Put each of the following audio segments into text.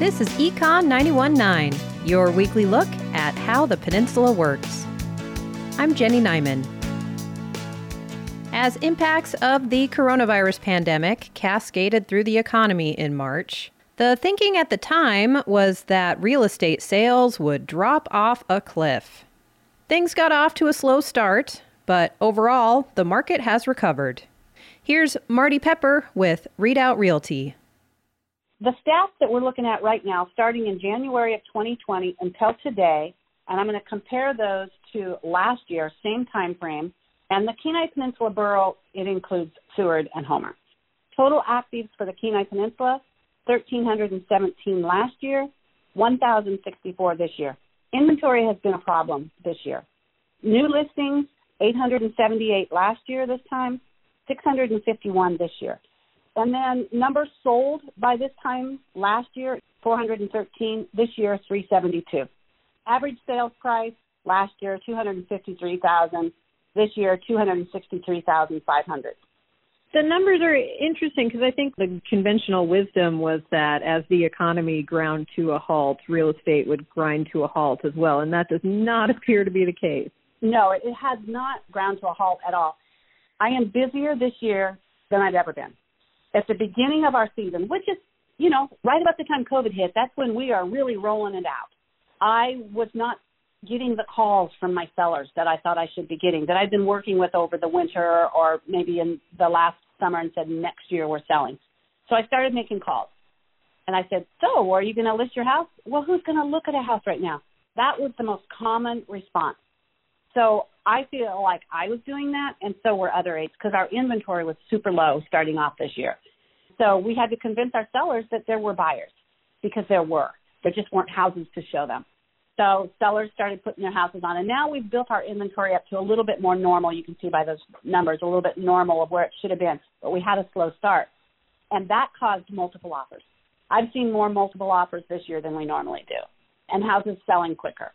This is Econ 91.9, your weekly look at how the peninsula works. I'm Jenny Nyman. As impacts of the coronavirus pandemic cascaded through the economy in March, the thinking at the time was that real estate sales would drop off a cliff. Things got off to a slow start, but overall, the market has recovered. Here's Marty Pepper with Readout Realty. The stats that we're looking at right now, starting in January of 2020 until today, and I'm going to compare those to last year, same time frame, and the Kenai Peninsula Borough, it includes Seward and Homer. Total actives for the Kenai Peninsula, 1,317 last year, 1,064 this year. Inventory has been a problem this year. New listings, 878 last year this time, 651 this year. And then numbers sold by this time last year, 413. This year, 372. Average sales price last year, $253,000. This year, $263,500. The numbers are interesting because I think the conventional wisdom was that as the economy ground to a halt, real estate would grind to a halt as well, and that does not appear to be the case. No, it has not ground to a halt at all. I am busier this year than I've ever been. At the beginning of our season, which is, right about the time COVID hit, that's when we are really rolling it out. I was not getting the calls from my sellers that I thought I should be getting, that I'd been working with over the winter or maybe in the last summer and said, next year we're selling. So I started making calls. And I said, so are you going to list your house? Well, who's going to look at a house right now? That was the most common response. So I feel like I was doing that, and so were other aides, because our inventory was super low starting off this year. So we had to convince our sellers that there were buyers, because there were. There just weren't houses to show them. So sellers started putting their houses on, and now we've built our inventory up to a little bit more normal. You can see by those numbers, a little bit normal of where it should have been, but we had a slow start, and that caused multiple offers. I've seen more multiple offers this year than we normally do, and houses selling quicker.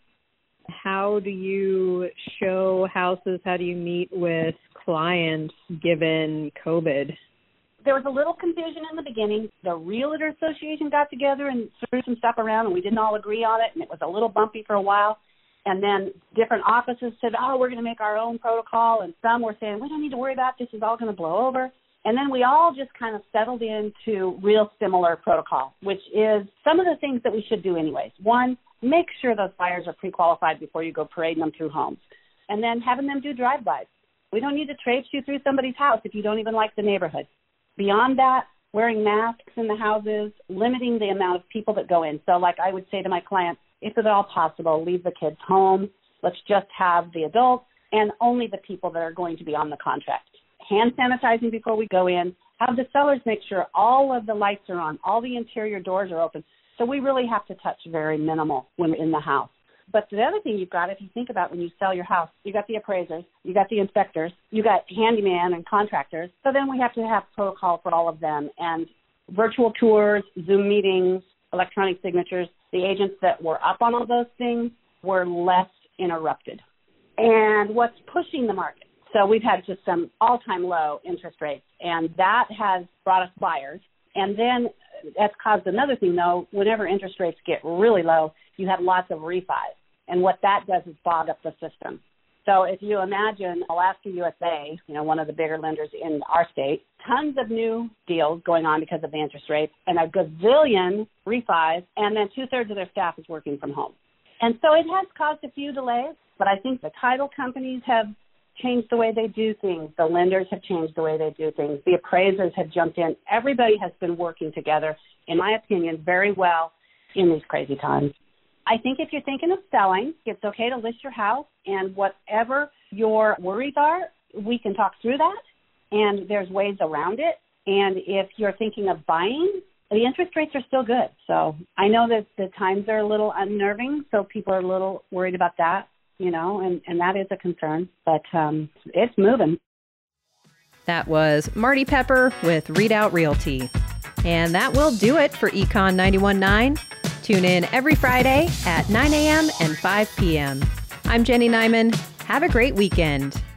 How do you show houses? How do you meet with clients given COVID? There was a little confusion in the beginning. The Realtor Association got together and threw some stuff around, and we didn't all agree on it, and it was a little bumpy for a while. And then different offices said, we're going to make our own protocol, and some were saying, we don't need to worry about this. This is all going to blow over. And then we all just kind of settled into real similar protocol, which is some of the things that we should do anyways. One, make sure those buyers are pre-qualified before you go parading them through homes. And then having them do drive-bys. We don't need to traipse you through somebody's house if you don't even like the neighborhood. Beyond that, wearing masks in the houses, limiting the amount of people that go in. So like I would say to my clients, if at all possible, leave the kids home. Let's just have the adults and only the people that are going to be on the contract. Hand sanitizing before we go in. Have the sellers make sure all of the lights are on, all the interior doors are open. So we really have to touch very minimal when we're in the house. But the other thing you've got, if you think about when you sell your house, you got the appraisers, you got the inspectors, you got handyman and contractors. So then we have to have protocol for all of them, and virtual tours, Zoom meetings, electronic signatures. The agents that were up on all those things were less interrupted. And what's pushing the market? So we've had just some all-time low interest rates, and that has brought us buyers. And then that's caused another thing, though. Whenever interest rates get really low, you have lots of refis. And what that does is fog up the system. So if you imagine Alaska USA, one of the bigger lenders in our state, tons of new deals going on because of the interest rates, and a gazillion refis, and then 2/3 of their staff is working from home. And so it has caused a few delays, but I think the title companies have changed the way they do things. The lenders have changed the way they do things. The appraisers have jumped in. Everybody has been working together, in my opinion, very well in these crazy times. I think if you're thinking of selling, it's okay to list your house, and whatever your worries are, we can talk through that, and there's ways around it. And if you're thinking of buying, the interest rates are still good. So I know that the times are a little unnerving, so people are a little worried about that, and that is a concern, but it's moving. That was Marty Pepper with Readout Realty. And that will do it for Econ 91.9. Tune in every Friday at 9 a.m. and 5 p.m. I'm Jenny Nyman. Have a great weekend.